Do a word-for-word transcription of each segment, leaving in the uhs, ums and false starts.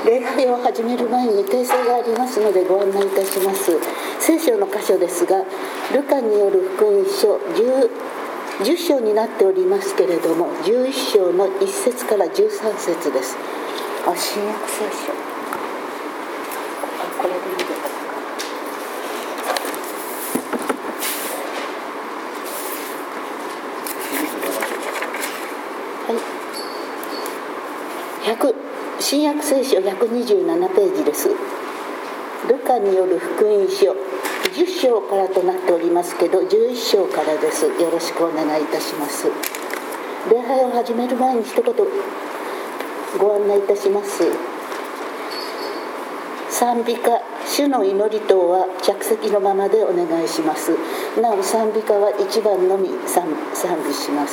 礼拝を始める前に訂正がありますのでご案内いたします。聖書の箇所ですが、ルカによる福音書 10, 10章になっておりますけれども、じゅういっ章のいっ節からじゅうさん節です。あ、新約聖書、あ、これで見てください。新約聖書ひゃくにじゅうななページです。ルカによる福音書じゅっ章からとなっておりますけど、じゅういっ章からです。よろしくお願いいたします。礼拝を始める前に一言ご案内いたします。賛美歌、主の祈り等は着席のままでお願いします。なお賛美歌はいちばんのみ賛美します。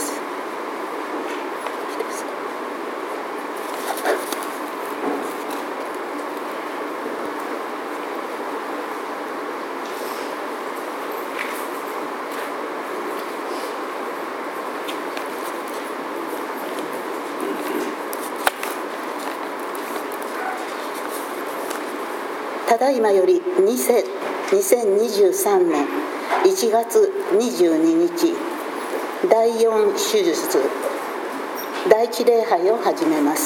ただいまよりにせんにじゅうさんねんいちがつにじゅうににち、だいよん手術第一礼拝を始めます。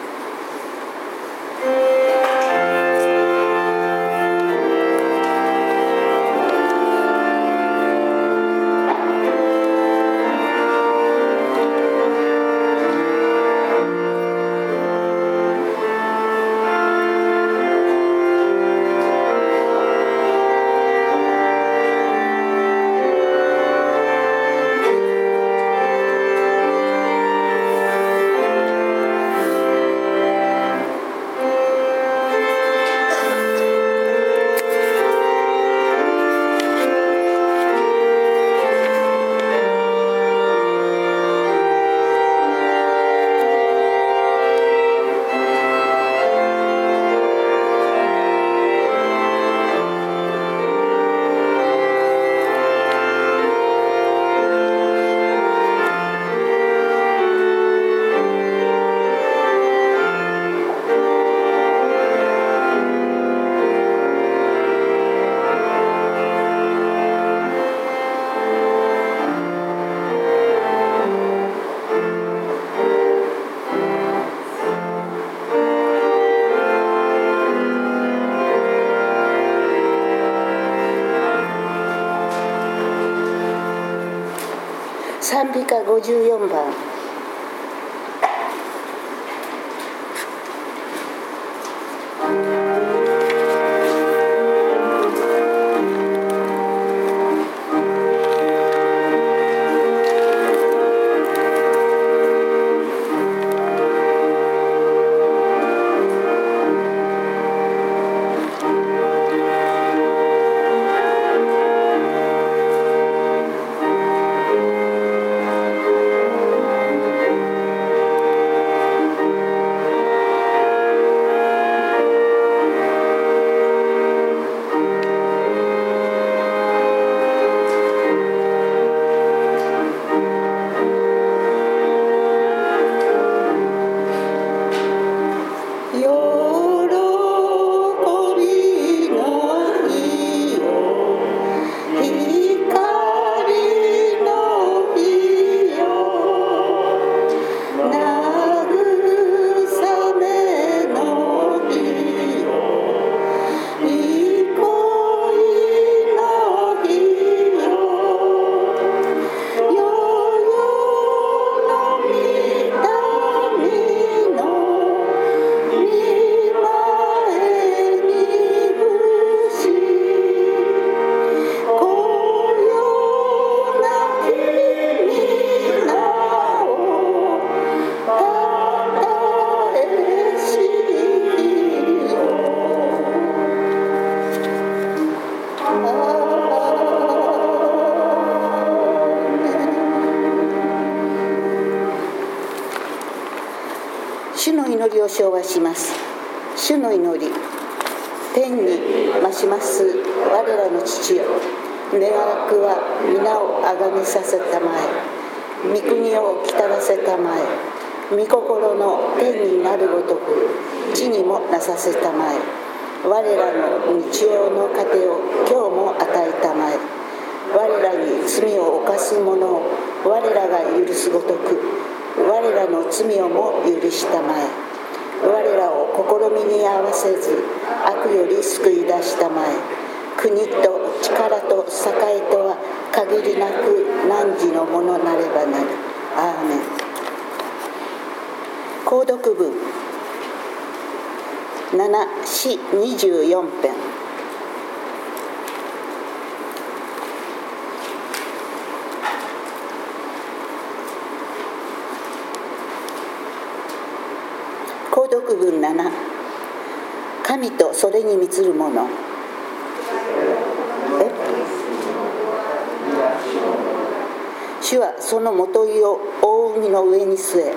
賛美歌ごじゅうよんばん。主の祈りを唱和します。主の祈り。天に増します我らの父よ、願わくは皆をあがめさせたまえ、御国をきたらせたまえ、御心の天になるごとく地にもなさせたまえ。我らの日曜の糧を今日も与えたまえ。我らに罪を犯す者を我らが許すごとく、我らの罪をも許したまえ。我らを試みに合わせず、悪より救い出したまえ。国と力と栄とは限りなく汝のものなればなる。アーメン。購読文ななしにじゅうよん編。購読文なな、神とそれに満つるもの。え主はそのもといを大海の上に据え、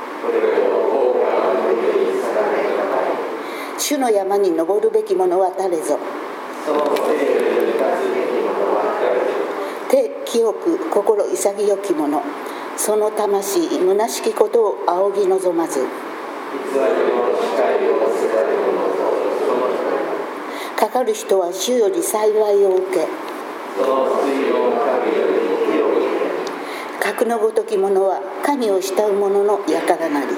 主の山に登るべきものは誰ぞ。手清く心潔き者、その魂虚しきことを仰ぎ望まず、かかる人は主より幸いを受け、格のごとき者は神を慕う者の輩なり。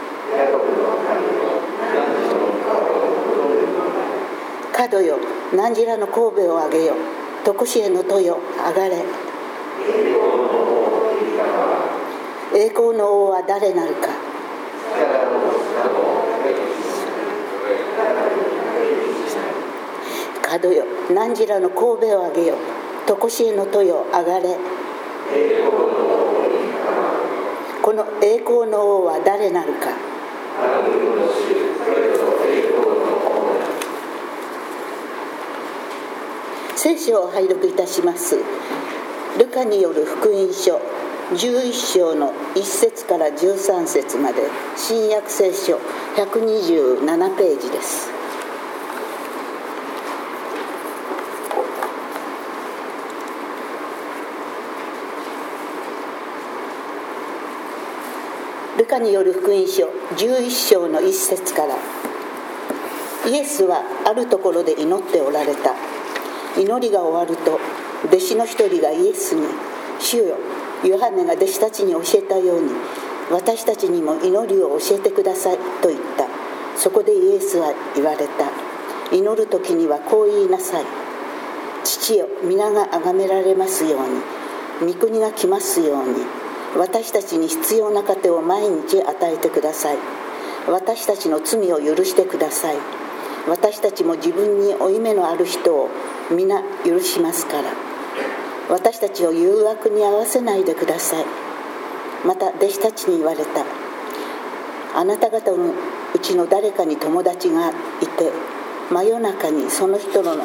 角よ、汝らの神戸を上げよ、常しえの戸よ、上がれ。栄光の王は誰なるか。角よ、汝らの神戸を上げよ、常しえの戸よ、上がれ。この栄光の王は誰なるか。聖書を拝読いたします。ルカによる福音書じゅういっ章のいっ節からじゅうさん節まで、新約聖書ひゃくにじゅうななページです。ルカによる福音書じゅういっ章のいっ節から。イエスはあるところで祈っておられた。祈りが終わると、弟子の一人がイエスに、主よ、ヨハネが弟子たちに教えたように、私たちにも祈りを教えてくださいと言った。そこでイエスは言われた。祈る時にはこう言いなさい。父よ、皆が崇められますように、御国が来ますように、私たちに必要な糧を毎日与えてください。私たちの罪を許してください。私たちも自分に負い目のある人を皆許しますから。私たちを誘惑に合わせないでください。また弟子たちに言われた。あなた方のうちの誰かに友達がいて、真夜中にその人の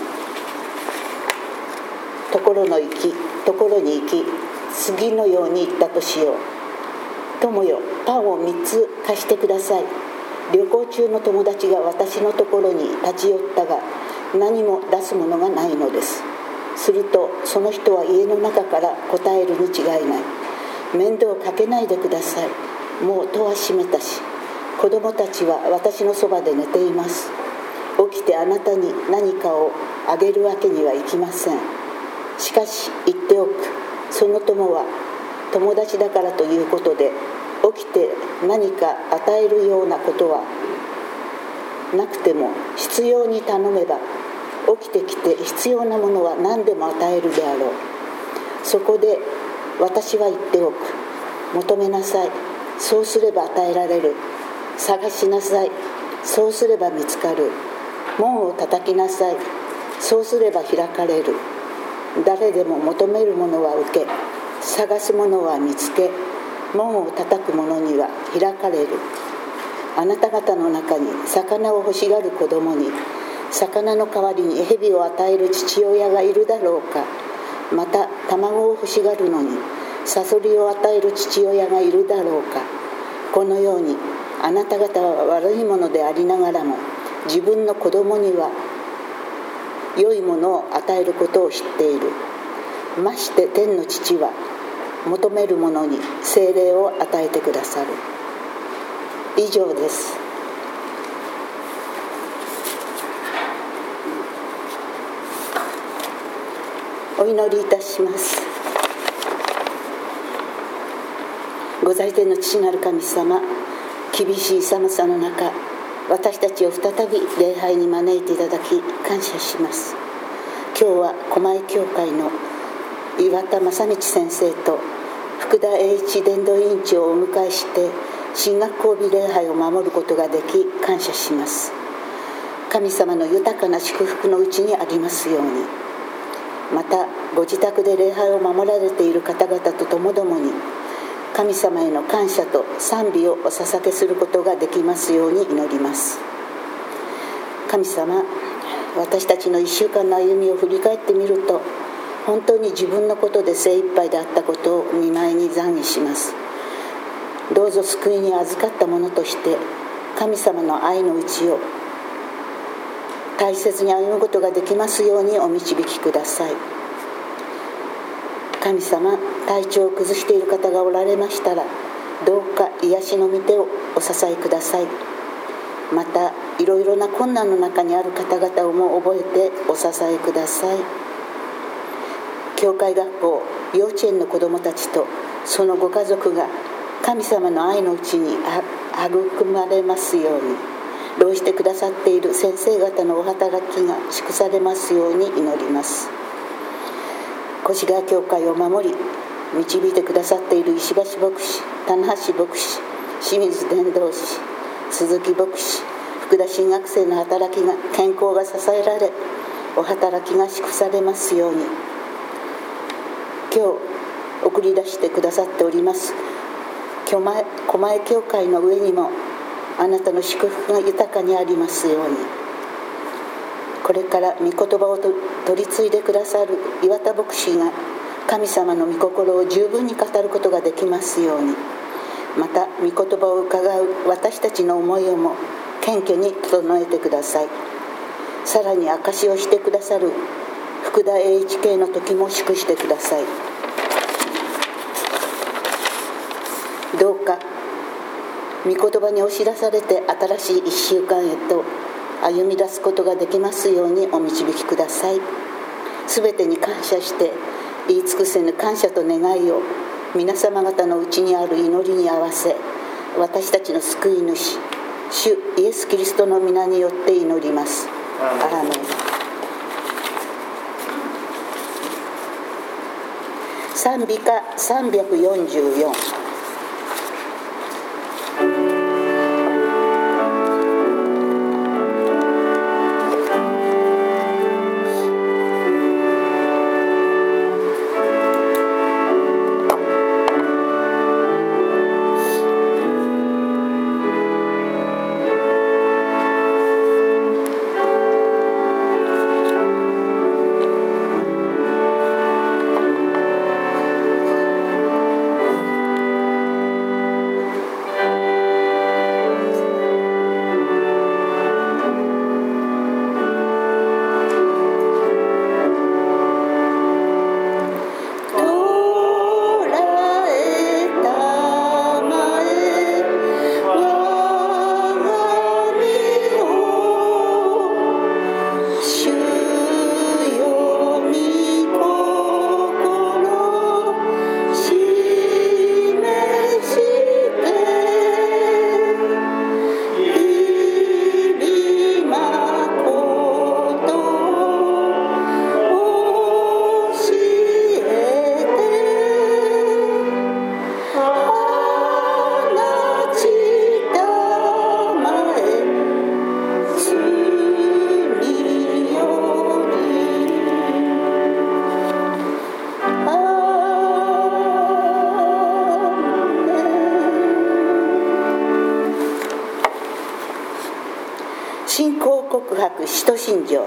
ところの行きところに行き、次のように言ったとしよう。友よ、パンをみっつ貸してください。旅行中の友達が私のところに立ち寄ったが、何も出すものがないのです。するとその人は家の中から答えるに違いない。面倒をかけないでください。もう戸は閉めたし、子供たちは私のそばで寝ています。起きてあなたに何かをあげるわけにはいきません。しかし言っておく。その友は友達だからということで、起きて何か与えるようなことはなくても、必要に頼めば起きてきて必要なものは何でも与えるであろう。そこで私は言っておく。求めなさい。そうすれば与えられる。探しなさい。そうすれば見つかる。門を叩きなさい。そうすれば開かれる。誰でも求めるものは受け、探すものは見つけ、門を叩く者には開かれる。あなた方の中に魚を欲しがる子供に魚の代わりに蛇を与える父親がいるだろうか。また卵を欲しがるのにサソリを与える父親がいるだろうか。このようにあなた方は悪いものでありながらも、自分の子供には良いものを与えることを知っている。まして天の父は求める者に聖霊を与えてくださる。以上です。 お祈りいたします。ご在天の父なる神様、厳しい寒さの中、私たちを再び礼拝に招いていただき感謝します。今日は狛江教会の岩田正道先生と福田栄一伝道委員長をお迎えして新学校日礼拝を守ることができ感謝します。神様の豊かな祝福のうちにありますように。またご自宅で礼拝を守られている方々とともどもに神様への感謝と賛美をお捧げすることができますように祈ります。神様、私たちのいっしゅうかんの歩みを振り返ってみると、本当に自分のことで精一杯であったことを御前に懺悔します。どうぞ救いに預かった者として神様の愛のうちを大切に歩むことができますようにお導きください。神様、体調を崩している方がおられましたら、どうか癒しの御手をお支えください。またいろいろな困難の中にある方々をも覚えてお支えください。教会学校、幼稚園の子どもたちとそのご家族が神様の愛のうちに育まれますように、労してくださっている先生方のお働きが祝されますように祈ります。越谷教会を守り導いてくださっている石橋牧師、棚橋牧師、清水伝道師、鈴木牧師、福田新学生の働きが健康が支えられ、お働きが祝されますように。今日送り出してくださっております狛江教会の上にもあなたの祝福が豊かにありますように。これから御言葉を取り継いでくださる岩田牧師が神様の御心を十分に語ることができますように。また御言葉を伺う私たちの思いをも謙虚に整えてください。さらに証しをしてくださる福田栄一系の時も祝してください。どうか御言葉に押し出されて新しいいっしゅうかんへと歩み出すことができますようにお導きください。すべてに感謝して言い尽くせぬ感謝と願いを皆様方のうちにある祈りに合わせ、私たちの救い主主イエス・キリストの皆によって祈ります。アーメン。賛美歌さんびゃくよんじゅうよん。信仰告白使徒信条。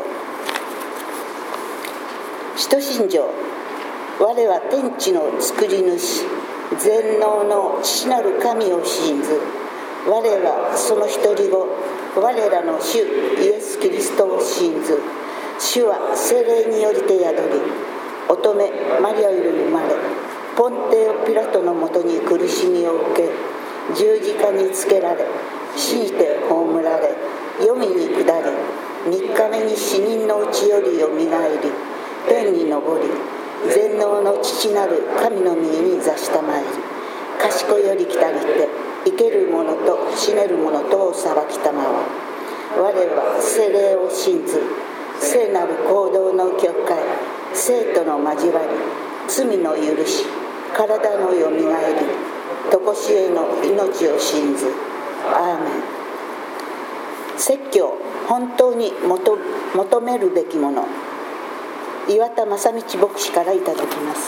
使徒信条。我は天地の作り主全能の父なる神を信ず。我はその一人子我らの主イエス・キリストを信ず。主は聖霊によりて宿り、乙女マリアより生まれ、ポンテオ・ピラトのもとに苦しみを受け、十字架につけられ、死にて葬られ、黄泉に下り、三日目に死人のうちよりよみがえり、天に昇り、 全能の父なる神の右に座したまえり、賢より来たりて生ける者と死ねる者とを裁きたまわ。我は聖霊を信ずる、聖なる行動の教会、生との交わり、罪の許し、体のよみがえり、とこしえの命を信ず。アーメン。説教、本当に 求, 求めるべきもの。岩田正道牧師からいただきます。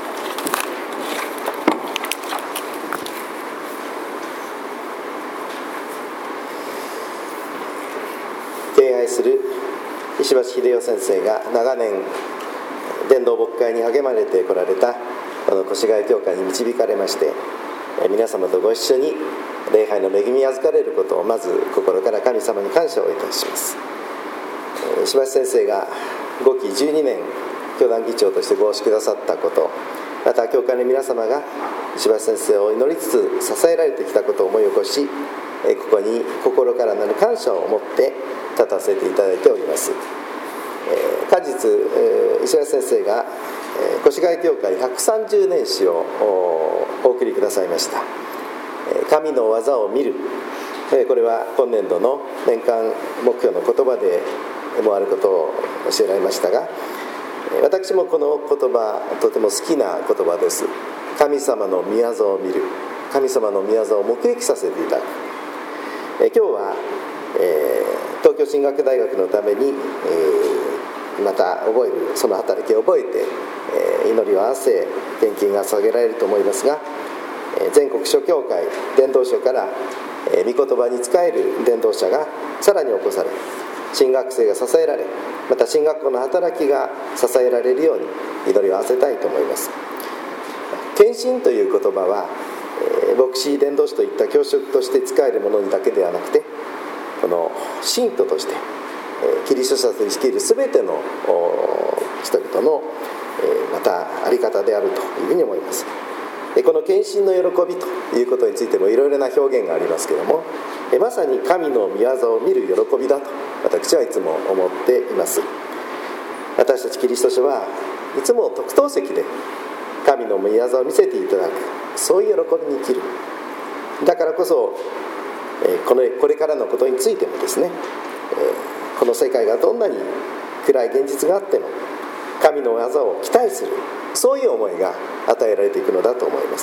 敬愛する石橋秀夫先生が長年伝道牧会に励まれてこられたこの越谷教会に導かれまして、皆様とご一緒に礼拝の恵みに預かれることをまず心から神様に感謝をいたします。石橋先生がごきじゅうにねん教団議長としてご奉仕くださったこと、また教会の皆様が石橋先生を祈りつつ支えられてきたことを思い起こし、ここに心からなる感謝を持って立たせていただいております。果実、石橋先生が越谷教会ひゃくさんじゅうねん史をお送りくださいました。神の技を見る、これは今年度の年間目標の言葉でもあることを教えられましたが、私もこの言葉とても好きな言葉です。神様の御業を見る、神様の御業を目撃させていただく。今日は、えー、東京進学大学のために、えー、また覚える、その働きを覚えて、えー、祈りを合わせ献金が捧げられると思いますが、えー、全国諸教会伝道所から、えー、御言葉に仕える伝道者がさらに起こされ、新学生が支えられ、また新学校の働きが支えられるように祈りを合わせたいと思います。献身という言葉は、えー、牧師伝道師といった教職として使えるものだけではなくて、この信徒として、えー、キリスト者と生きるすべての人々の、えー、またあり方であるというふうに思います。でこの献身の喜びということについてもいろいろな表現がありますけれども、えまさに神の御業を見る喜びだと私はいつも思っています。私たちキリスト者はいつも特等席で神の御業を見せていただく、そういう喜びに生きる。だからこそ、えこのこれからのことについてもですね、えこの世界がどんなに暗い現実があっても神の技を期待する、そういう思いが与えられていくのだと思います。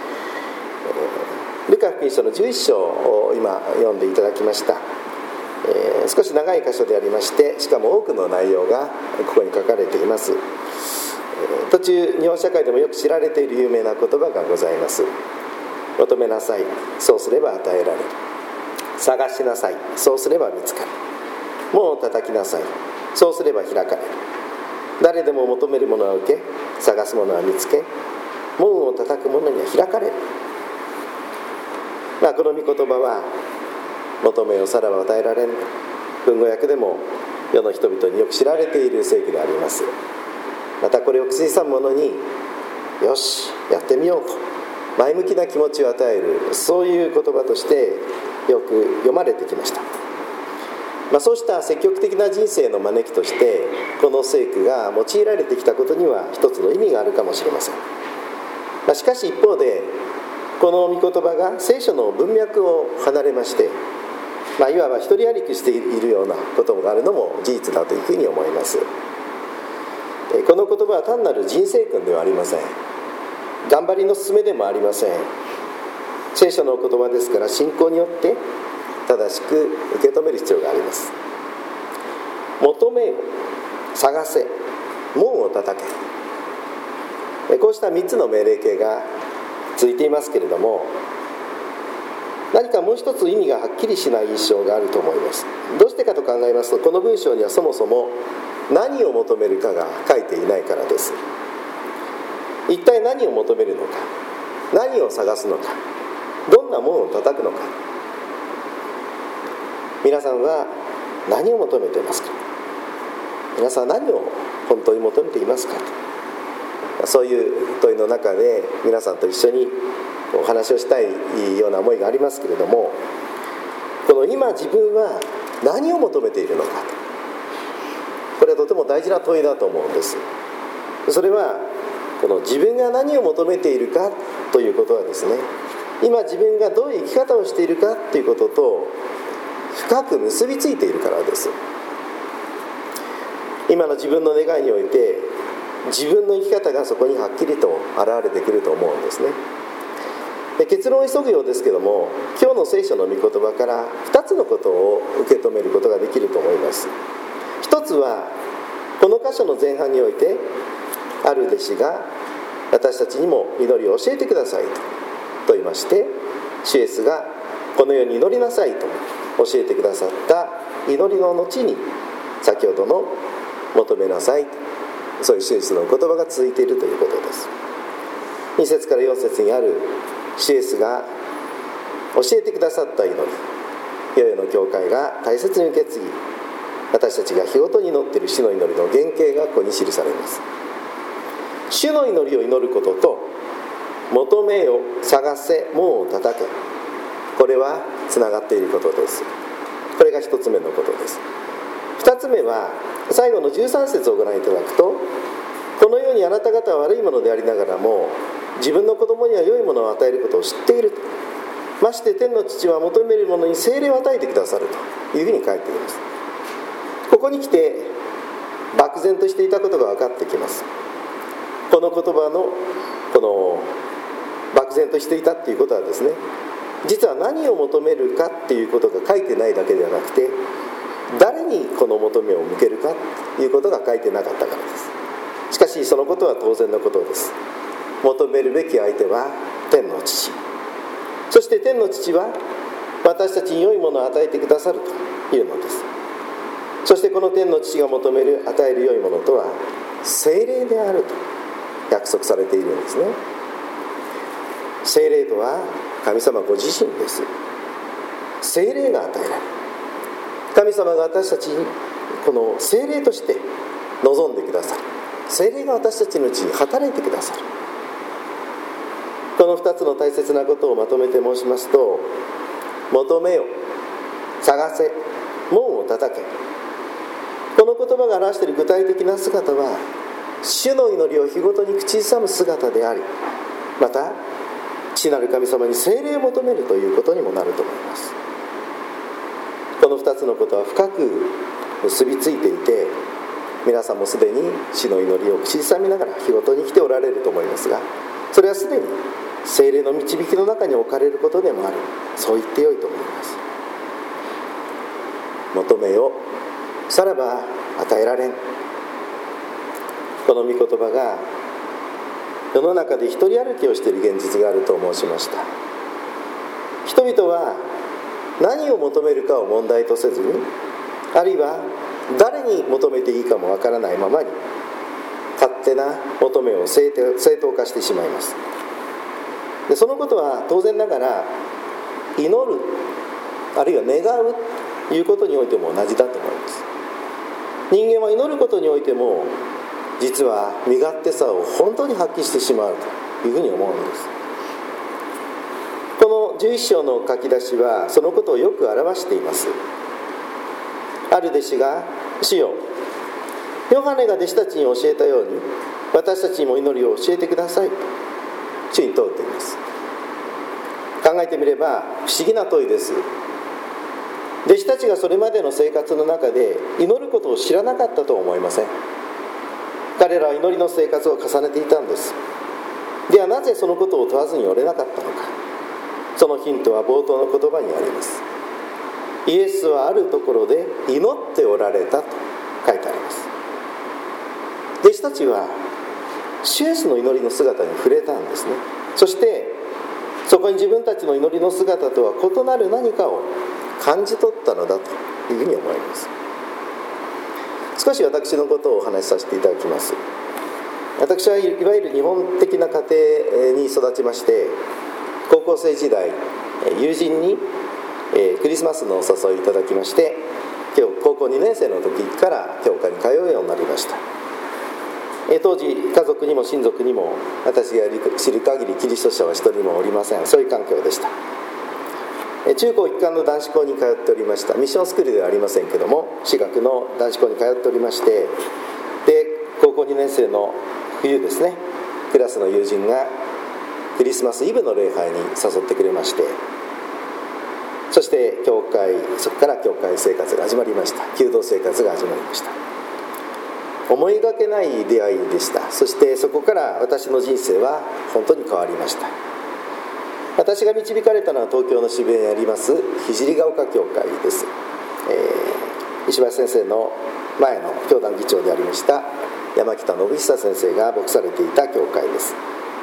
ルカ福音書のじゅういっ章を今読んでいただきました。えー、少し長い箇所でありまして、しかも多くの内容がここに書かれています。えー、途中日本社会でもよく知られている有名な言葉がございます。求めなさい、そうすれば与えられる。探しなさい、そうすれば見つかる。門を叩きなさい、そうすれば開かれる。誰でも求めるものは受け、探すものは見つけ、門を叩く者には開かれる。まあ、この御言葉は、求めよさらば与えられん。文語訳でも世の人々によく知られている聖句であります。またこれを口ずさむ者に、よしやってみようと前向きな気持ちを与える、そういう言葉としてよく読まれてきました。まあ、そうした積極的な人生の招きとしてこの聖句が用いられてきたことには一つの意味があるかもしれません。まあ、しかし一方でこの御言葉が聖書の文脈を離れまして、まあ、いわば一人歩きしているようなことがあるのも事実だというふうに思います。この言葉は単なる人生訓ではありません。頑張りの勧めでもありません。聖書の言葉ですから、信仰によって正しく受け止める必要があります。求めよ、探せ、門を叩け、こうしたみっつの命令形がついていますけれども、何かもう一つ意味がはっきりしない印象があると思います。どうしてかと考えますと、この文章にはそもそも何を求めるかが書いていないからです。一体何を求めるのか、何を探すのか、どんな門を叩くのか。皆さんは何を求めていますか。皆さんは何を本当に求めていますか。そういう問いの中で皆さんと一緒にお話をしたいような思いがありますけれども、この今自分は何を求めているのか、これはとても大事な問いだと思うんです。 それはこの自分が何を求めているかということはですね、今自分がどういう生き方をしているかということと深く結びついているからです。今の自分の願いにおいて自分の生き方がそこにはっきりと現れてくると思うんですね。で、結論を急ぐようですけども、今日の聖書の御言葉からふたつのことを受け止めることができると思います。一つはこの箇所の前半においてある弟子が私たちにも祈りを教えてくださいと言いまして、主イエスがこのように祈りなさいと教えてくださった祈りの後に先ほどの求めなさい、そういう主イエスの言葉が続いているということです。に節からよん節にある主イエスが教えてくださった祈り、世々の教会が大切に受け継ぎ、私たちが日ごとに祈っている主の祈りの原型がここに記されます。主の祈りを祈ることと求めよ、探せ、門を叩け、これはつながっていることです。これが一つ目のことです。二つ目は最後のじゅうさん節をご覧いただくと、このようにあなた方は悪いものでありながらも自分の子供には良いものを与えることを知っていると、まして天の父は求めるものに聖霊を与えてくださるというふうに書いています。ここに来て漠然としていたことが分かってきます。この言葉のこの漠然としていたっていうことはですね、実は何を求めるかっていうことが書いてないだけではなくて、誰にこの求めを向けるかということが書いてなかったからです。しかしそのことは当然のことです。求めるべき相手は天の父、そして天の父は私たちに良いものを与えてくださるというのです。そしてこの天の父が求める与える良いものとは聖霊であると約束されているんですね。聖霊とは神様ご自身です。聖霊が与えられる、神様が私たちにこの聖霊として望んでくださる、聖霊が私たちのうちに働いてくださる。このふたつの大切なことをまとめて申しますと、求めよ、探せ、門を叩け、この言葉が表している具体的な姿は主の祈りを日ごとに口ずさむ姿であり、また父なる神様に聖霊を求めるということにもなると思います。このふたつのことは深く結びついていて、皆さんもすでに主の祈りを口ずさみながら日ごとに来ておられると思いますが、それはすでに聖霊の導きの中に置かれることでもある、そう言ってよいと思います。求めよ、さらば与えられん、この御言葉が世の中で一人歩きをしている現実があると申しました。人々は何を求めるかを問題とせずに、あるいは誰に求めていいかもわからないままに勝手な求めを正当化してしまいます。でそのことは当然ながら祈る、あるいは願うということにおいても同じだと思います。人間は祈ることにおいても実は身勝手さを本当に発揮してしまうというふうに思うのです。このじゅういっ章の書き出しはそのことをよく表しています。ある弟子が、主よ、ヨハネが弟子たちに教えたように私たちにも祈りを教えてくださいと主に問うています。考えてみれば不思議な問いです。弟子たちがそれまでの生活の中で祈ることを知らなかったとは思いません。彼らは祈りの生活を重ねていたんです。ではなぜそのことを問わずにおれなかったのか。そのヒントは冒頭の言葉にあります。イエスはあるところで祈っておられたと書いてあります。弟子たちは主イエスの祈りの姿に触れたんですね。そしてそこに自分たちの祈りの姿とは異なる何かを感じ取ったのだというふうに思います。少し私のことをお話しさせていただきます。私はいわゆる日本的な家庭に育ちまして、高校生時代友人にクリスマスのお誘いいただきまして、今日高校にねん生の時から教会に通うようになりました。当時家族にも親族にも私が知る限りキリスト者は一人もおりません。そういう環境でした。中高一貫の男子校に通っておりました。ミッションスクールではありませんけども、私学の男子校に通っておりまして、で高校にねん生の冬ですね、クラスの友人がクリスマスイブの礼拝に誘ってくれまして、そして教会、そこから教会生活が始まりました。弓道生活が始まりました。思いがけない出会いでした。そしてそこから私の人生は本当に変わりました。私が導かれたのは東京の渋谷にあります聖ヶ丘教会です。えー、石橋先生の前の教団議長でありました山北信久先生が牧されていた教会です。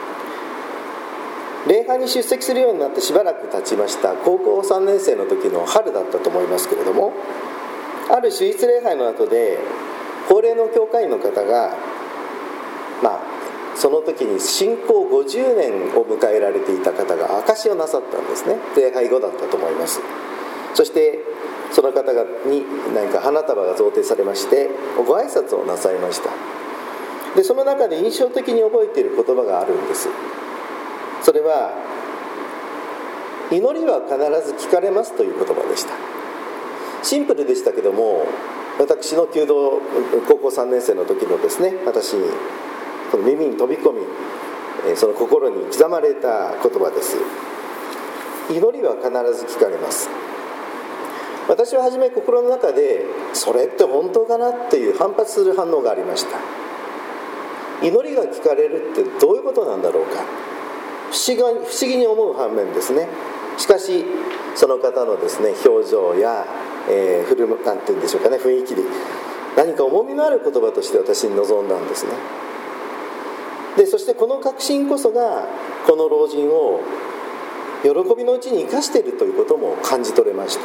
礼拝に出席するようになってしばらく経ちました。高校さんねん生の時の春だったと思いますけれども、ある主日礼拝の後で高齢の教会員の方が、まあその時に信仰ごじゅうねんを迎えられていた方が証しをなさったんですね。礼拝後だったと思います。そしてその方に何か花束が贈呈されましてご挨拶をなさいました。でその中で印象的に覚えている言葉があるんです。それは祈りは必ず聞かれますという言葉でした。シンプルでしたけども、私の弓道高校さんねん生の時のですね、私にその耳に飛び込み、その心に刻まれた言葉です。祈りは必ず聞かれます。私は初め心の中でそれって本当かなっていう反発する反応がありました。祈りが聞かれるってどういうことなんだろうか、不思議、不思議に思う反面ですね、しかしその方のですね表情や、えー、振る舞いなんていうんでしょうかね、雰囲気で何か重みのある言葉として私に臨んだんですね。でそしてこの確信こそがこの老人を喜びのうちに生かしているということも感じ取れました。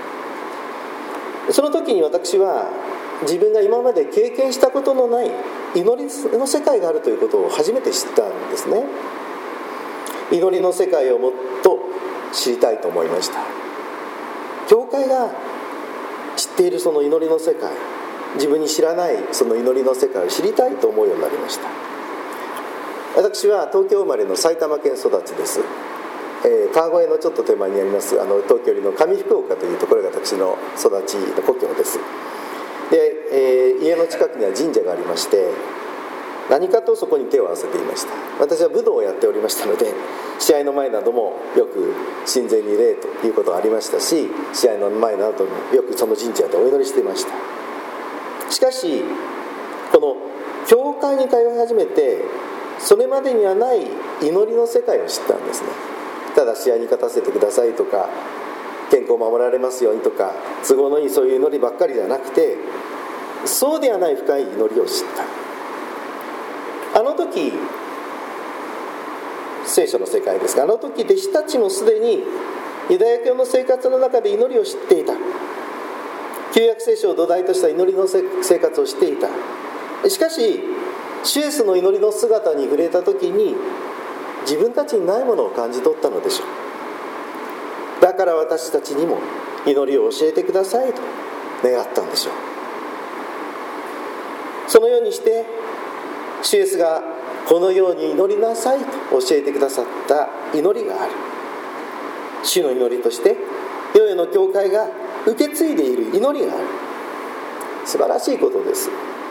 その時に私は自分が今まで経験したことのない祈りの世界があるということを初めて知ったんですね。祈りの世界をもっと知りたいと思いました。教会が知っているその祈りの世界、自分に知らないその祈りの世界を知りたいと思うようになりました。私は東京生まれの埼玉県育ちです。えー、川越のちょっと手前にありますあの東京よりの上福岡というところが私の育ちの故郷です。で、えー、家の近くには神社がありまして、何かとそこに手を合わせていました。私は武道をやっておりましたので、試合の前などもよく神前に礼ということがありましたし、試合の前などもよくその神社でお祈りしていました。しかしこの教会に通い始めて、それまでにはない祈りの世界を知ったんですね。ただ試合に勝たせてくださいとか、健康を守られますようにとか、都合のいいそういう祈りばっかりじゃなくて、そうではない深い祈りを知った。あの時、聖書の世界ですが、あの時弟子たちもすでにユダヤ教の生活の中で祈りを知っていた。旧約聖書を土台とした祈りの生活をしていた。しかし主イエスの祈りの姿に触れた時に、自分たちにないものを感じ取ったのでしょう。だから私たちにも祈りを教えてくださいと願ったんでしょう。そのようにして主イエスがこのように祈りなさいと教えてくださった祈りがある。主の祈りとして世々の教会が受け継いでいる祈りがある。素晴らしいことです。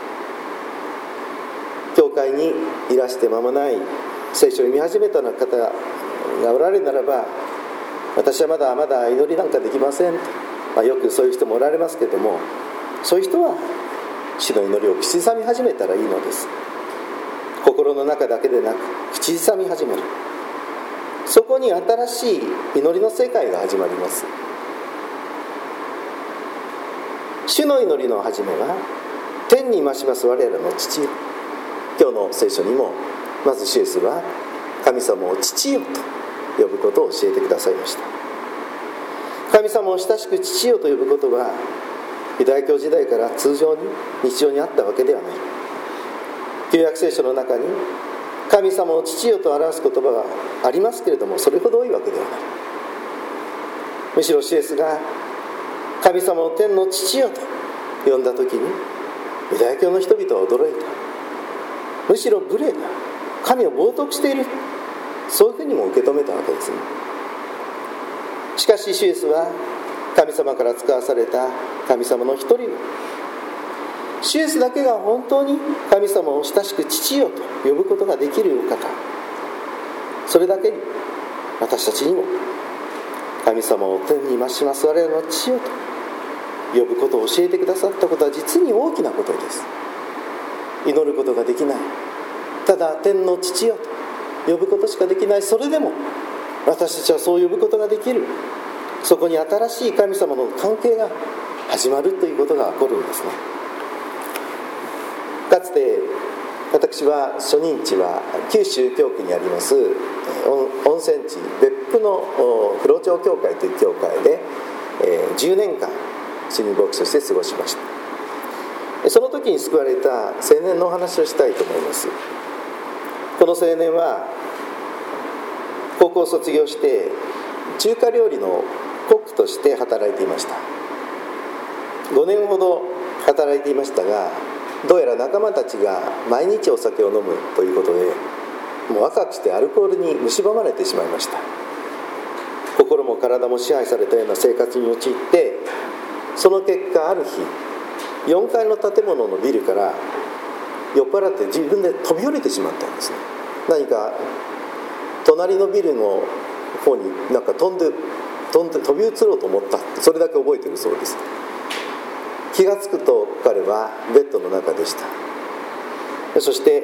教会にいらして間もない、聖書を読み始めたような方がおられるならば、私はまだまだ祈りなんかできませんと、まあ、よくそういう人もおられますけれども、そういう人は主の祈りを口ずさみ始めたらいいのです。心の中だけでなく口ずさみ始める。そこに新しい祈りの世界が始まります。主の祈りの始めは、天に増します我らの父よ。今日の聖書にもまず主イエスは神様を父よと呼ぶことを教えてくださいました。神様を親しく父よと呼ぶことはユダヤ教時代から通常に日常にあったわけではない。旧約聖書の中に神様を父よと表す言葉がありますけれども、それほど多いわけではない。むしろ主イエスが神様を天の父よと呼んだ時に、ユダヤ教の人々は驚いた。むしろ無礼だ、神を冒涜している、そういうふうにも受け止めたわけですね。しかし主イエスは神様から使わされた神様の一人を、 主イエスだけが本当に神様を親しく父よと呼ぶことができるお方、それだけに私たちにも神様を天に増します我らの父よと呼ぶことを教えてくださったことは実に大きなことです。祈ることができない、ただ天の父よと呼ぶことしかできない、それでも私たちはそう呼ぶことができる。そこに新しい神様の関係が始まるということが起こるんですね。かつて私は初任地は九州教区にあります温泉地別府の不老町教会という教会でじゅうねんかん主任牧師として過ごしました。その時に救われた青年のお話をしたいと思います。この青年は高校を卒業して中華料理のコックとして働いていました。ごねんほど働いていましたが、どうやら仲間たちが毎日お酒を飲むということで、もう若くしてアルコールに蝕まれてしまいました。心も体も支配されたような生活に陥って、その結果ある日よんかいの建物のビルから酔っ払って自分で飛び降りてしまったんですね。何か隣のビルの方になんか飛んで飛んで飛び移ろうと思った、それだけ覚えているそうです。気がつくと彼はベッドの中でした。そして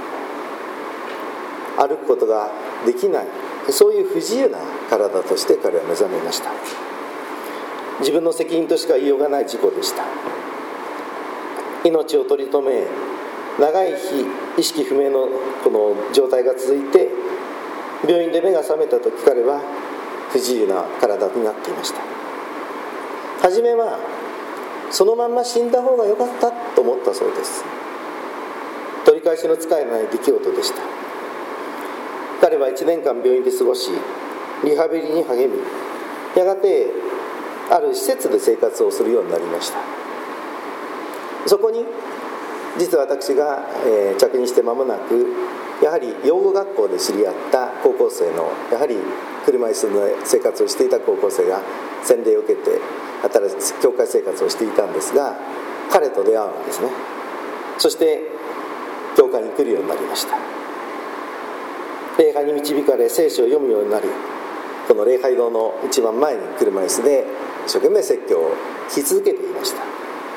歩くことができない、そういう不自由な体として彼は目覚めました。自分の責任としか言いようがない事故でした。命を取り留め、長い日意識不明のこの状態が続いて、病院で目が覚めた時、彼は不自由な体になっていました。初めはそのまんま死んだ方が良かったと思ったそうです。取り返しのつかない出来事でした。彼はいちねんかん病院で過ごし、リハビリに励み、やがてある施設で生活をするようになりました。そこに実は私が、えー、着任して間もなく、やはり養護学校で知り合った高校生の、やはり車椅子の生活をしていた高校生が洗礼を受けて新しい教会生活をしていたんですが、彼と出会うんですね。そして教会に来るようになりました。礼拝に導かれ聖書を読むようになり、この礼拝堂の一番前に車椅子で一生懸命説教を聞き続けていました。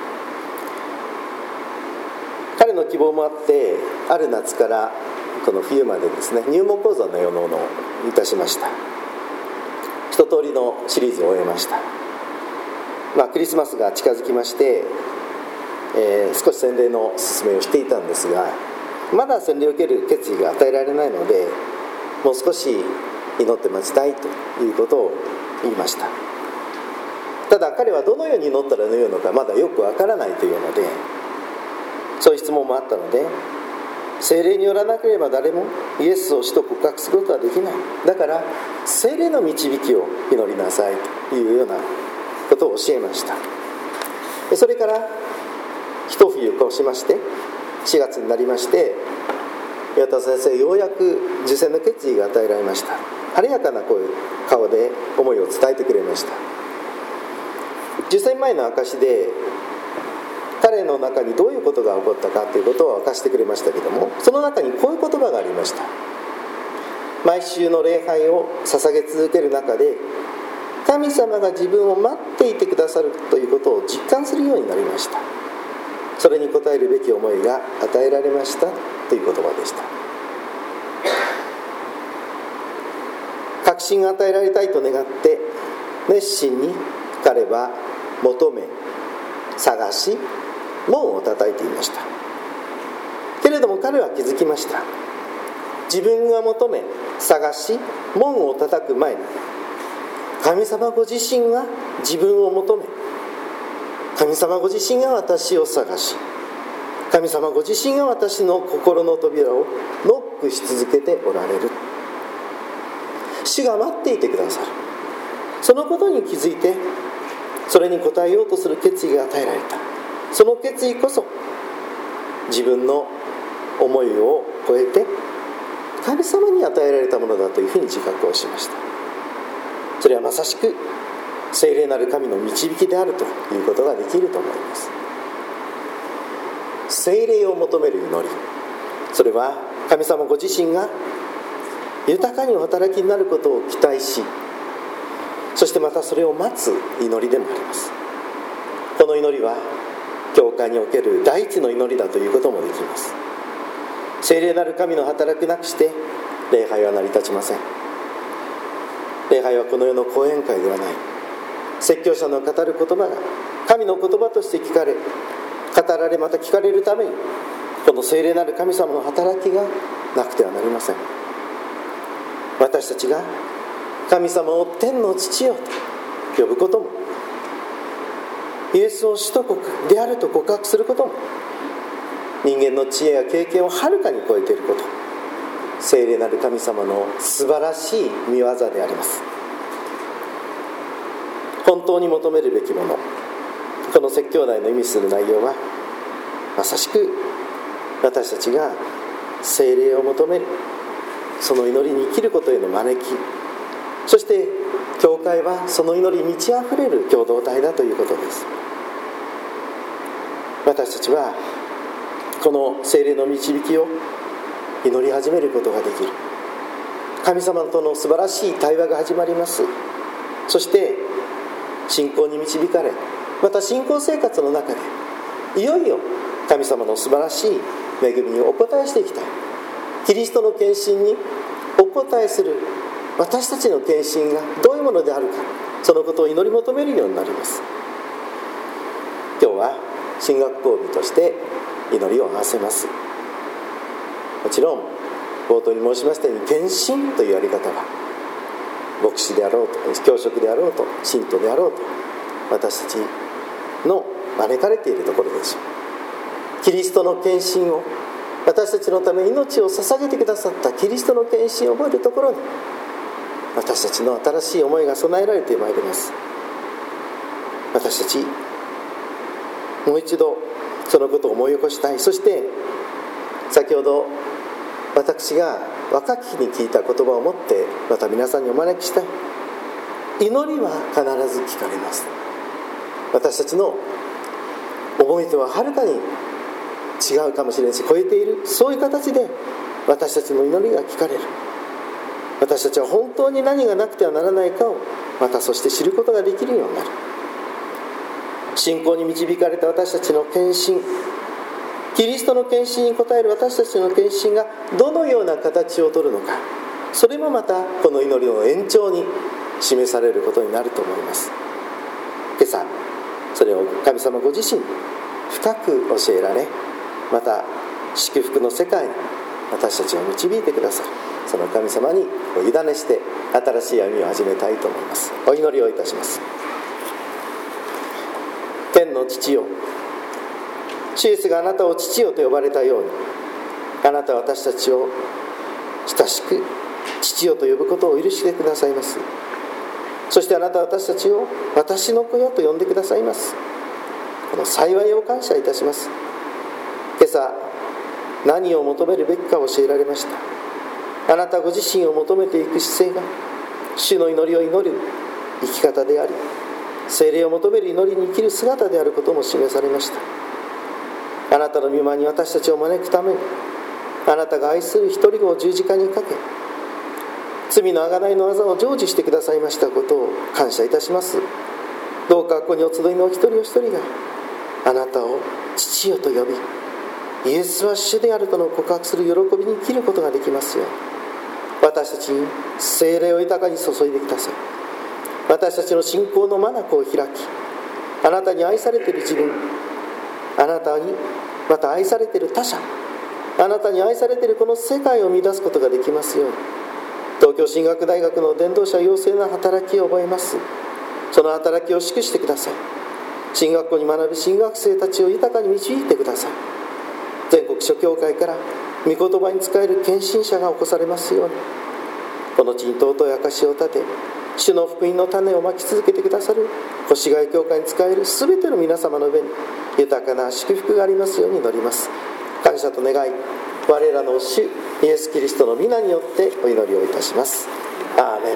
彼の希望もあって、ある夏からこの冬までですね、入門講座のようなものをいたしました。一通りのシリーズを終えました。まあ、クリスマスが近づきまして、えー、少し洗礼の勧めをしていたんですが、まだ洗礼を受ける決意が与えられないので、もう少し祈って待ちたいということを言いました。ただ彼はどのように祈ったらよいのかまだよくわからないというので、そういう質問もあったので、聖霊によらなければ誰もイエスを主と告白することはできない、だから聖霊の導きを祈りなさいというようなことを教えました。それから一冬越しましてしがつになりまして、岩田先生ようやく受洗の決意が与えられました。晴れやかな声顔で思いを伝えてくれました。受洗前の証で彼の中にどういうことが起こったかということを明かしてくれましたけども、その中にこういう言葉がありました。毎週の礼拝を捧げ続ける中で、神様が自分を待っていてくださるということを実感するようになりました。それに応えるべき思いが与えられましたという言葉でした。確信が与えられたいと願って熱心に彼は求め探し門を叩いていました。けれども彼は気づきました。自分が求め探し門を叩く前に、神様ご自身が自分を求め、神様ご自身が私を探し、神様ご自身が私の心の扉をノックし続けておられる。主が待っていてくださる。そのことに気づいて、それに応えようとする決意が与えられた。その決意こそ自分の思いを超えて神様に与えられたものだというふうに自覚をしました。それはまさしく聖霊なる神の導きであるということができると思います。 聖霊を求める祈り、それは神様ご自身が豊かにお働きになることを期待し、そしてまたそれを待つ祈りでもあります。この祈りは教会における第一の祈りだということもできます。聖霊なる神の働きなくして礼拝は成り立ちません。礼拝はこの世の講演会ではない。説教者の語る言葉が神の言葉として聞かれ、語られ、また聞かれるために、この聖霊なる神様の働きがなくてはなりません。私たちが神様を天の父よと呼ぶことも、イエスを主と国であると告白することも、人間の知恵や経験をはるかに超えていること、聖霊なる神様の素晴らしい御業であります。本当に求めるべきもの、この説教題の意味する内容は、まさしく私たちが聖霊を求める、その祈りに生きることへの招き、そして教会はその祈りに満ち溢れる共同体だということです。私たちはこの聖霊の導きを祈り始めることができる。神様との素晴らしい対話が始まります。そして信仰に導かれ、また信仰生活の中でいよいよ神様の素晴らしい恵みにお応えしていきたい。キリストの献身にお応えする私たちの献身がどういうものであるか、そのことを祈り求めるようになります。今日は神学講義として祈りを合わせます。もちろん冒頭に申しましたように、献身というやり方は牧師であろうと、教職であろうと、信徒であろうと、私たちの招かれているところでしょう。キリストの献身を、私たちのため命を捧げてくださったキリストの献身を覚えるところに、私たちの新しい思いが備えられてまいります。私たちもう一度そのことを思い起こしたい。そして先ほど私が若き日に聞いた言葉を持ってまた皆さんにお招きしたい。祈りは必ず聞かれます。私たちの思いとははるかに違うかもしれないし、超えている、そういう形で私たちの祈りが聞かれる。私たちは本当に何がなくてはならないかをまたそして知ることができるようになる。信仰に導かれた私たちの献身、キリストの献身に応える私たちの献身がどのような形をとるのか、それもまたこの祈りの延長に示されることになると思います。今朝それを神様ご自身深く教えられ、また祝福の世界に私たちを導いてくださる、その神様にお委ねして新しい歩みを始めたいと思います。お祈りをいたします。天の父よ、主イエスがあなたを父よと呼ばれたように、あなたは私たちを親しく父よと呼ぶことを許してくださいます。そしてあなたは私たちを私の子よと呼んでくださいます。この幸いを感謝いたします。今朝何を求めるべきかを教えられました。あなたご自身を求めていく姿勢が主の祈りを祈る生き方であり、聖霊を求める祈りに生きる姿であることも示されました。あなたの御前に私たちを招くために、あなたが愛する一人子を十字架にかけ、罪の贖いの技を成就してくださいましたことを感謝いたします。どうかここにお集いのお一人お一人があなたを父よと呼び、イエスは主であるとの告白する喜びに生きることができますように、私たちに聖霊を豊かに注いでください。私たちの信仰の眼を開き、あなたに愛されている自分、あなたにまた愛されている他者、あなたに愛されているこの世界を見出すことができますように、東京進学大学の伝道者養成の働きを覚えます。その働きを祝してください。進学校に学ぶ進学生たちを豊かに導いてください。全国諸教会から御言葉に仕える献身者が起こされますように、この地に尊い証を立て、主の福音の種をまき続けてくださる越谷教会に仕えるすべての皆様の上に豊かな祝福がありますように祈ります。感謝と願い、我らの主イエスキリストの皆によってお祈りをいたします。アーメン。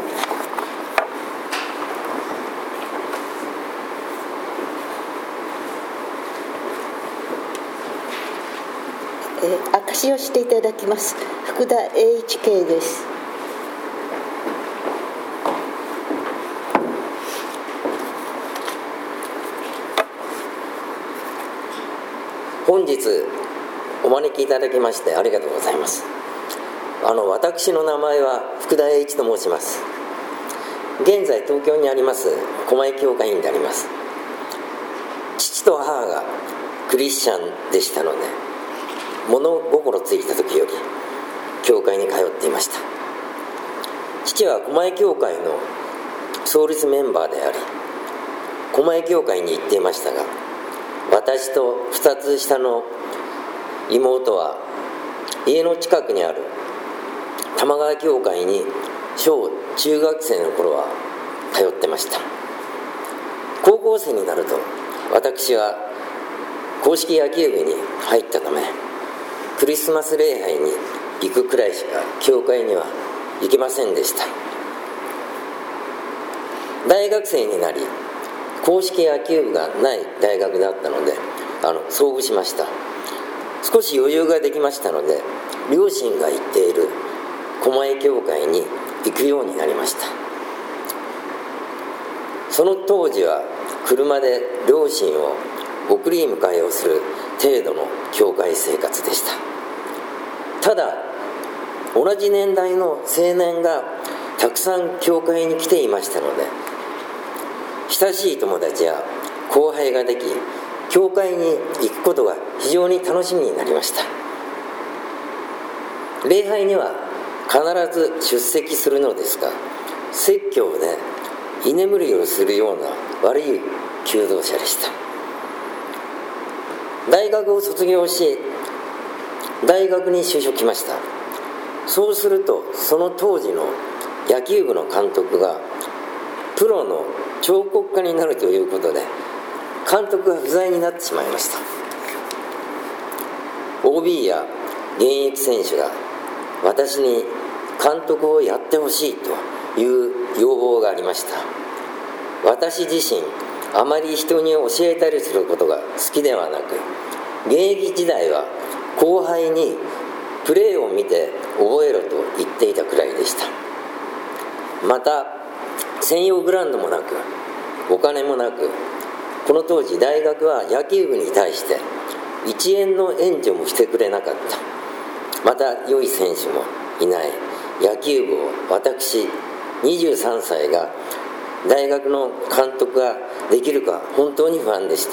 えー、証しをしていただきます福田栄一圭です。 本日お招きいただきましてありがとうございます。あの私の名前は福田栄一と申します。現在東京にあります狛江教会員であります。父と母がクリスチャンでしたので、物心ついた時より教会に通っていました。父は狛江教会の創立メンバーであり、狛江教会に行っていましたが、私とふたつ下の妹は家の近くにある玉川教会に小中学生の頃は通ってました。高校生になると私は硬式野球部に入ったため、クリスマス礼拝に行くくらいしか教会には行けませんでした。大学生になり硬式野球部がない大学だったので、あの遭遇しました。少し余裕ができましたので、両親が行っている狛江教会に行くようになりました。その当時は車で両親を送り迎えをする程度の教会生活でした。ただ同じ年代の青年がたくさん教会に来ていましたので、親しい友達や後輩ができ、教会に行くことが非常に楽しみになりました。礼拝には必ず出席するのですが、説教で居眠りをするような悪い求道者でした。大学を卒業し、大学に就職しました。そうするとその当時の野球部の監督がプロの彫刻家になるということで、監督が不在になってしまいました。 オービー や現役選手が私に監督をやってほしいという要望がありました。私自身あまり人に教えたりすることが好きではなく、現役時代は後輩にプレーを見て覚えろと言っていたくらいでした。また専用グラウンドもなくお金もなく、この当時大学は野球部に対していちえんの援助もしてくれなかった。また良い選手もいない野球部を私にじゅうさんさいが大学の監督ができるか本当に不安でした。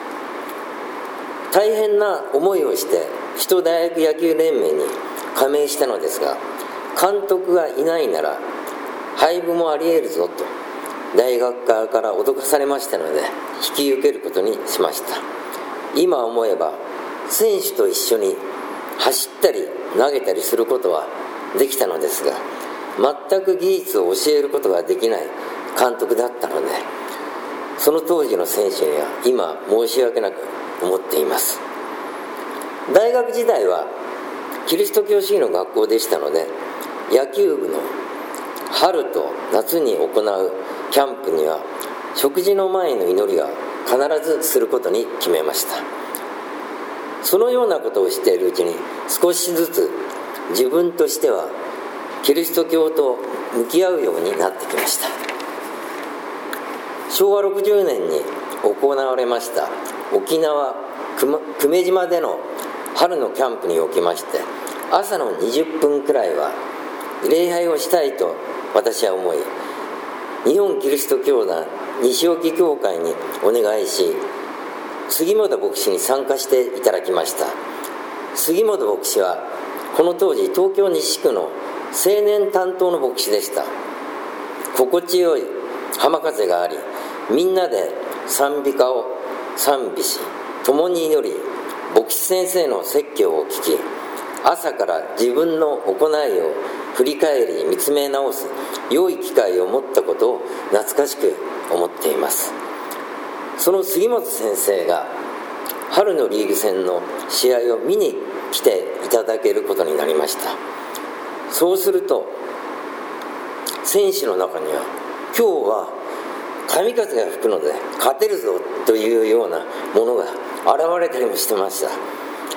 大変な思いをして首都大学野球連盟に加盟したのですが、監督がいないなら廃部もあり得るぞと大学側から脅かされましたので、引き受けることにしました。今思えば選手と一緒に走ったり投げたりすることはできたのですが、全く技術を教えることができない監督だったので、その当時の選手には今申し訳なく思っています。大学時代はキリスト教主義の学校でしたので、野球部の春と夏に行うキャンプには食事の前の祈りは必ずすることに決めました。そのようなことをしているうちに、少しずつ自分としてはキリスト教と向き合うようになってきました。しょうわろくじゅうねんに行われました沖縄久米島での春のキャンプにおきまして、朝のにじゅっぷんくらいは礼拝をしたいと私は思い、日本キリスト教団西沖教会にお願いし、杉本牧師に参加していただきました。杉本牧師はこの当時東京西区の青年担当の牧師でした。心地よい浜風があり、みんなで賛美歌を賛美し、共に祈り、牧師先生の説教を聞き、朝から自分の行いを振り返り見つめ直す良い機会を持ったことを懐かしく思っています。その杉本先生が春のリーグ戦の試合を見に来ていただけることになりました。そうすると選手の中には、今日は神風が吹くので勝てるぞというようなものが現れたりもしてました。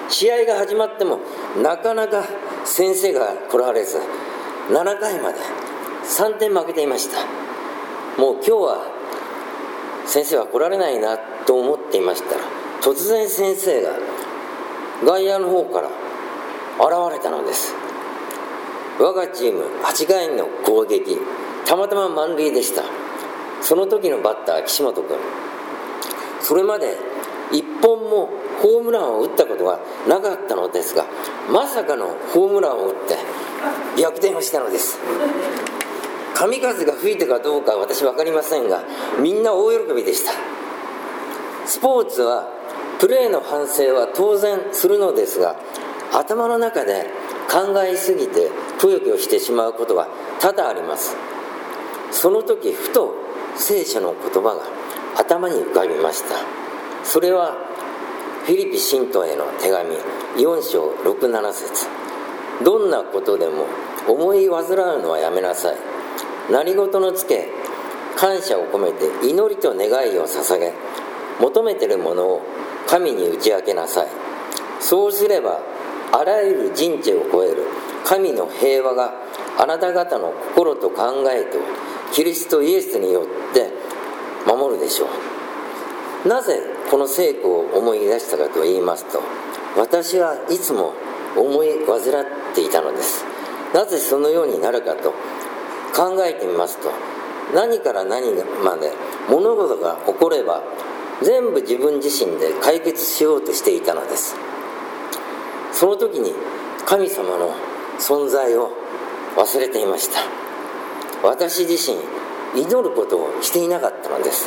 試合が始まってもなかなか先生が来られず、ななかいまでさんてん負けていました。もう今日は先生は来られないなと思っていましたら、突然先生が外野の方から現れたのです。我がチームはちかいの攻撃、たまたま満塁でした。その時のバッター岸本君、それまで一本もホームランを打ったことがなかったのですが、まさかのホームランを打って逆転をしたのです。神風が吹いたかどうかは私分かりませんが、みんな大喜びでした。スポーツはプレーの反省は当然するのですが、頭の中で考えすぎてくよくよしてしまうことが多々あります。その時ふと聖書の言葉が頭に浮かびました。それはフィリピ信徒への手紙よん章ろくなな節。どんなことでも思い煩うのはやめなさい。何事のつけ感謝を込めて祈りと願いを捧げ、求めているものを神に打ち明けなさい。そうすればあらゆる人知を超える神の平和があなた方の心と考えとキリストイエスによって守るでしょう。なぜこの聖句を思い出したかと言いますと、私はいつも思い煩っていたのです。なぜそのようになるかと考えてみますと、何から何まで物事が起これば全部自分自身で解決しようとしていたのです。その時に神様の存在を忘れていました。私自身祈ることをしていなかったのです。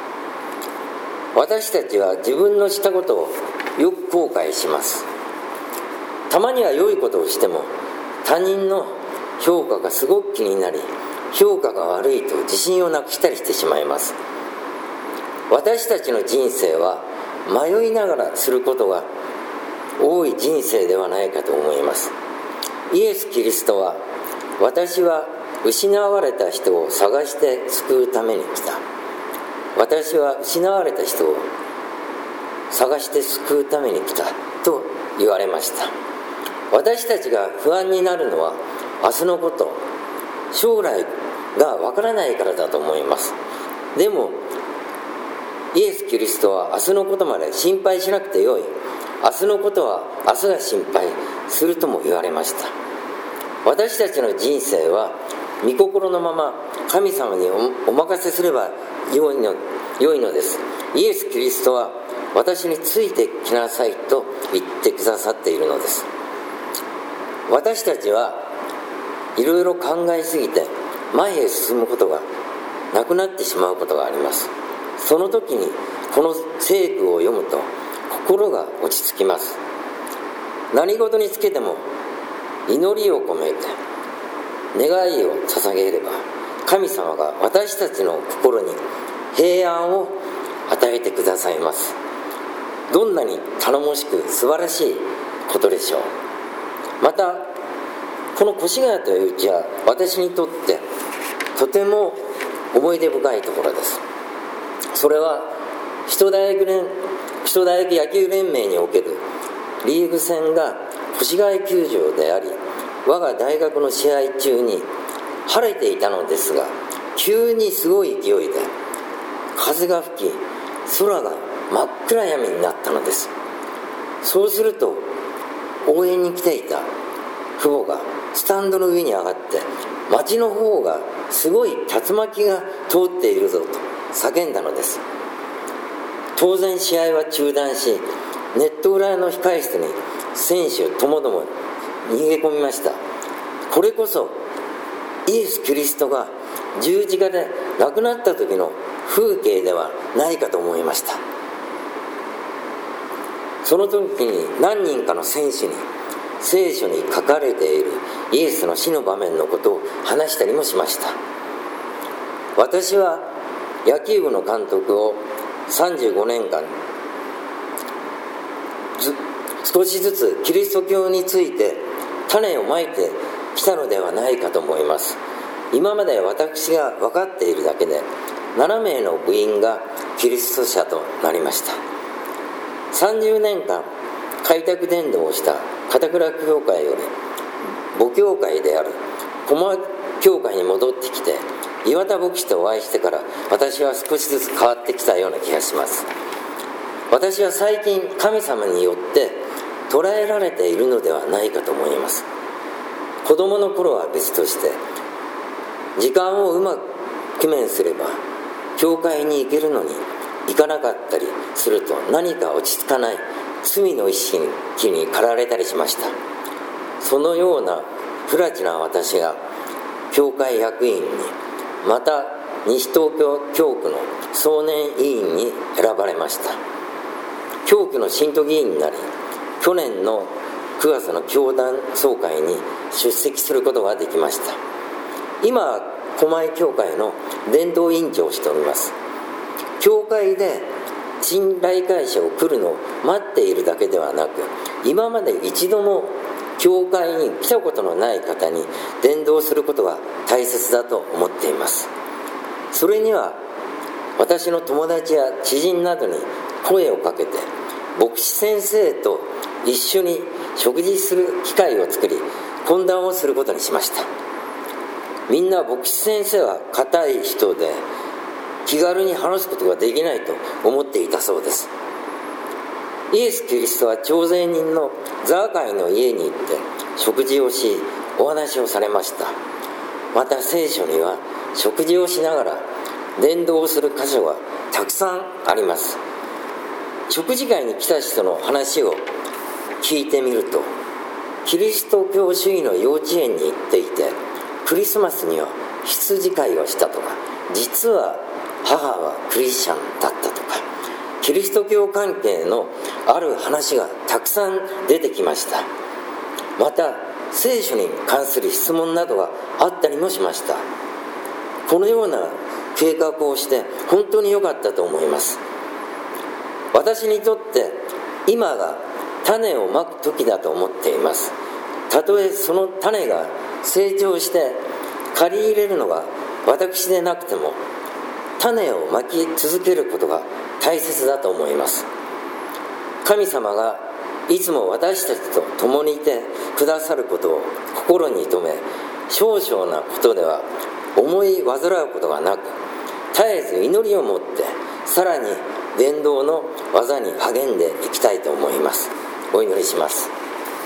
私たちは自分のしたことをよく後悔します。たまには良いことをしても他人の評価がすごく気になり、評価が悪いと自信をなくしたりしてしまいます。私たちの人生は迷いながらすることが多い人生ではないかと思います。イエス・キリストは、私は失われた人を探して救うために来た。私は失われた人を探して救うために来たと言われました。私たちが不安になるのは明日のこと、将来がわからないからだと思います。でもイエス・キリストは明日のことまで心配しなくてよい、明日のことは明日が心配するとも言われました。私たちの人生は御心のまま神様に お, お任せすればよい の, よいのです。イエス・キリストは私についてきなさいと言ってくださっているのです。私たちはいろいろ考えすぎて前へ進むことがなくなってしまうことがあります。その時にこの聖句を読むと心が落ち着きます。何事につけても祈りを込めて願いを捧げれば、神様が私たちの心に平安を与えてくださいます。どんなに頼もしく素晴らしいことでしょう。またこの越谷という家は私にとってとても思い出深いところです。それは首都大学連首都大学野球連盟におけるリーグ戦が越谷球場であり、我が大学の試合中に晴れていたのですが、急にすごい勢いで風が吹き、空が真っ暗闇になったのです。そうすると応援に来ていた父母がスタンドの上に上がって、町の方がすごい竜巻が通っているぞと叫んだのです。当然試合は中断し、ネット裏の控室に選手ともども逃げ込みました。これこそイエス・キリストが十字架で亡くなった時の風景ではないかと思いました。その時に何人かの選手に聖書に書かれているイエスの死の場面のことを話したりもしました。私は野球部の監督をさんじゅうごねんかん少しずつキリスト教について種をまいてきたのではないかと思います。今まで私が分かっているだけでななめいの部員がキリスト者となりました。さんじゅうねんかん開拓伝道をした片倉教会より母教会である駒教会に戻ってきて岩田牧師とお会いしてから、私は少しずつ変わってきたような気がします。私は最近神様によって捉えられているのではないかと思います。子供の頃は別として、時間をうまく工面すれば教会に行けるのに行かなかったりすると、何か落ち着かない罪の意識に駆られたりしました。そのような不埒な私が教会役員に、また西東京教区の壮年委員に選ばれました。教区の信徒議員になり、去年のくがつの教団総会に出席することができました。今、狛江教会の伝道委員長をしております。教会で新来会者を来るのを待っているだけではなく、今まで一度も教会に来たことのない方に伝道することが大切だと思っています。それには私の友達や知人などに声をかけて、牧師先生と一緒に食事する機会を作り、懇談をすることにしました。みんな牧師先生は固い人で気軽に話すことができないと思っていたそうです。イエス・キリストは徴税人のザーカイの家に行って食事をし、お話をされました。また聖書には食事をしながら伝道をする箇所がたくさんあります。食事会に来た人の話を聞いてみると、キリスト教主義の幼稚園に行っていて、クリスマスには羊飼いをしたとか、実は母はクリスチャンだったとか、キリスト教関係のある話がたくさん出てきました。また聖書に関する質問などがあったりもしました。このような計画をして本当に良かったと思います。私にとって今が種をまく時だと思っています。たとえその種が成長して刈り入れるのが私でなくても、種をまき続けることが大切だと思います。神様がいつも私たちと共にいてくださることを心に留め、少々なことでは思い煩うことがなく、絶えず祈りを持ってさらに伝道の技に励んでいきたいと思います。お祈りします。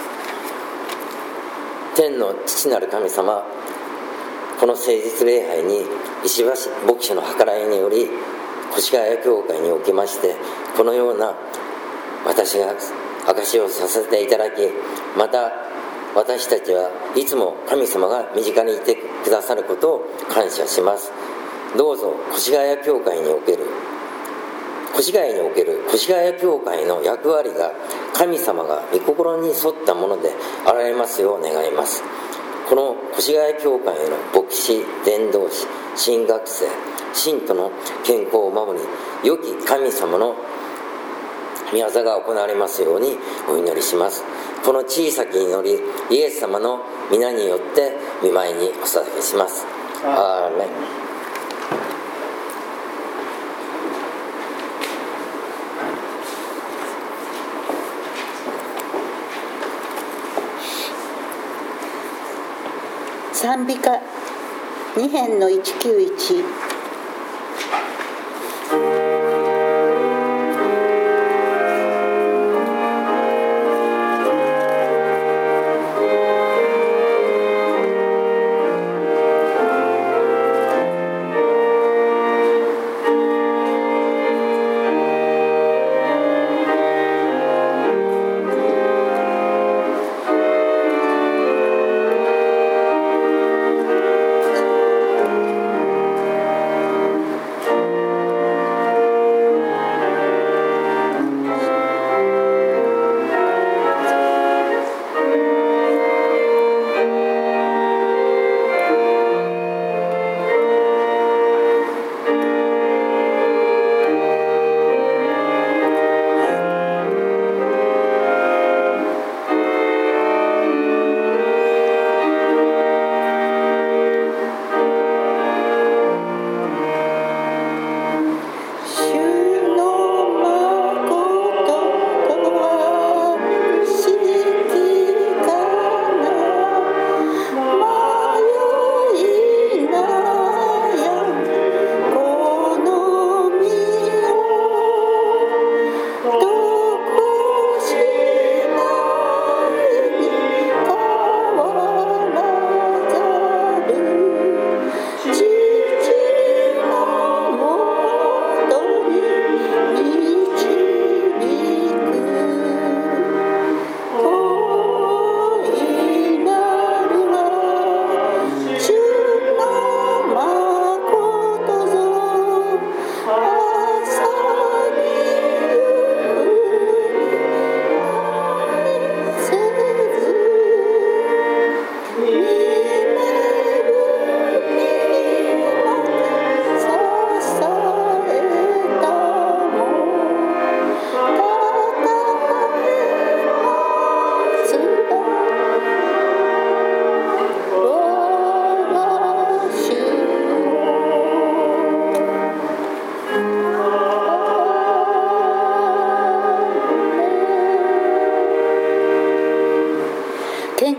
天の父なる神様、この誠実礼拝に石橋牧師の計らいにより、越谷教会におきましてこのような私が証しをさせていただき、また私たちはいつも神様が身近にいてくださることを感謝します。どうぞ越谷教会における越谷における越谷教会の役割が神様が御心に沿ったものであられますよう願います。この越谷教会の牧師、伝道師、神学生、信徒の健康を守り、良き神様の御業が行われますようにお祈りします。この小さき祈り、イエス様の皆によって御前にお捧げします。アーメン。 賛美歌に編のいちきゅういち。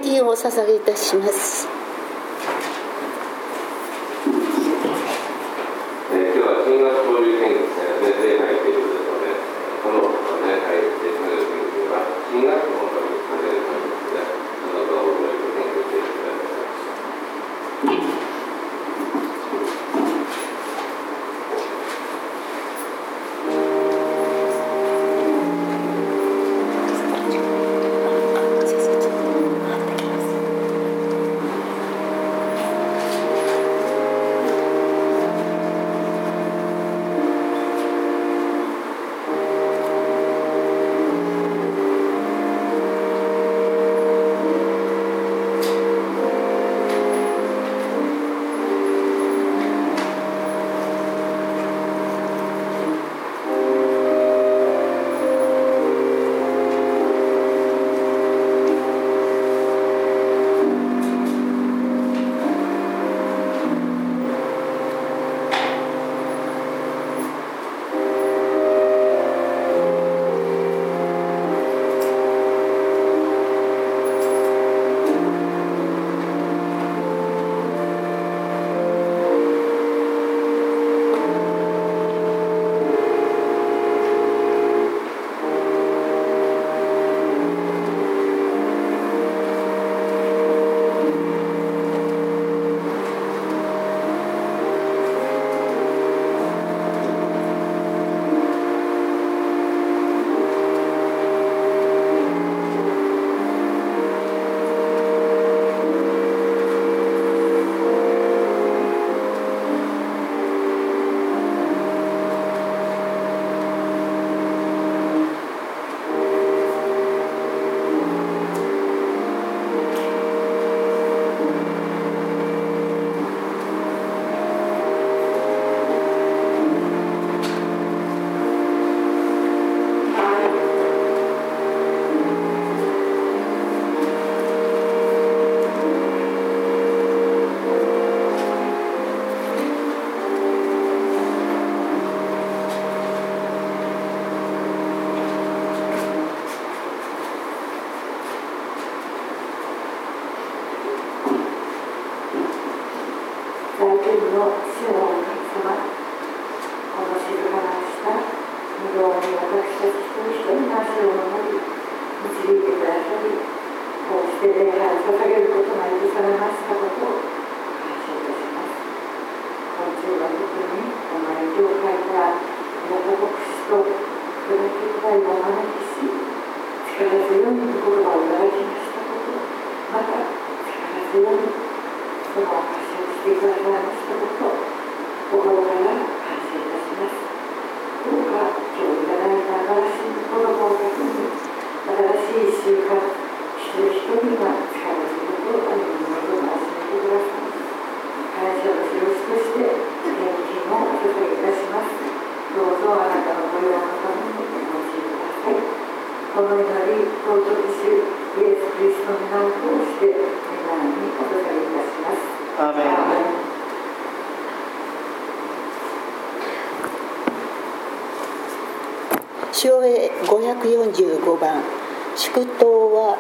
金をお捧げいたします。 えー、今日は新学交流見学祭の礼拝ということですので、この礼拝で進める研究は新学校のに関連されますので、その場を覚えて研究していただきます。 唱詠ごひゃくよんじゅうごばん、祝祷は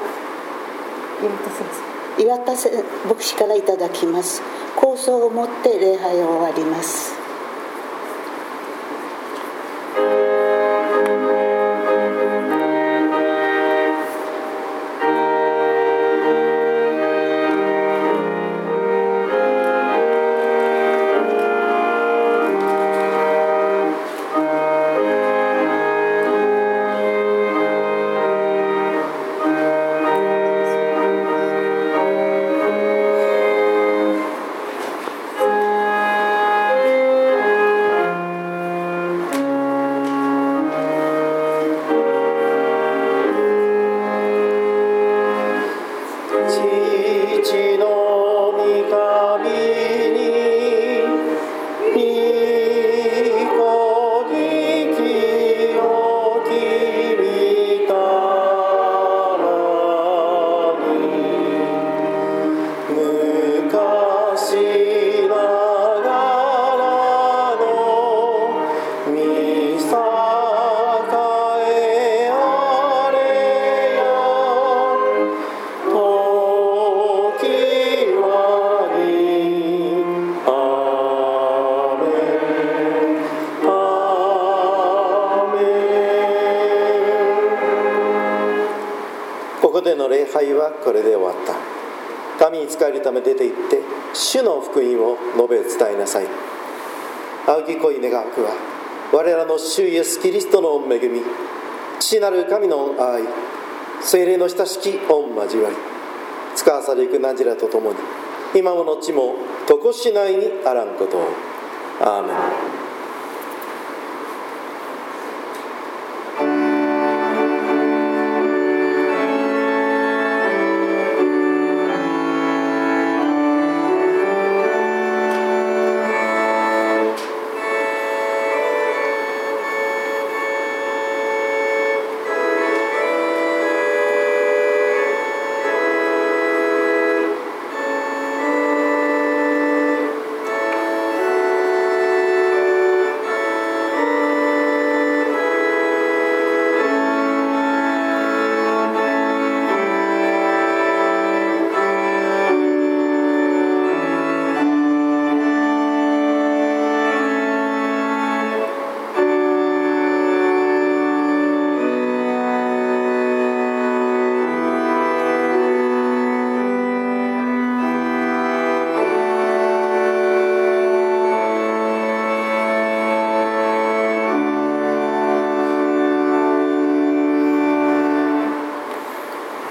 岩田牧師からいただきます。構想をもって礼拝を終わります。 「 こでの礼拝はこれで終わった。神に仕えるため出て行って主の福音を述べ伝えなさい。仰ぎ恋願わくは我らの主イエスキリストの恵み、父なる神の愛、聖霊の親しき御交わり、使わされゆく汝らと共に今も後も常しないにあらんことを。アーメン。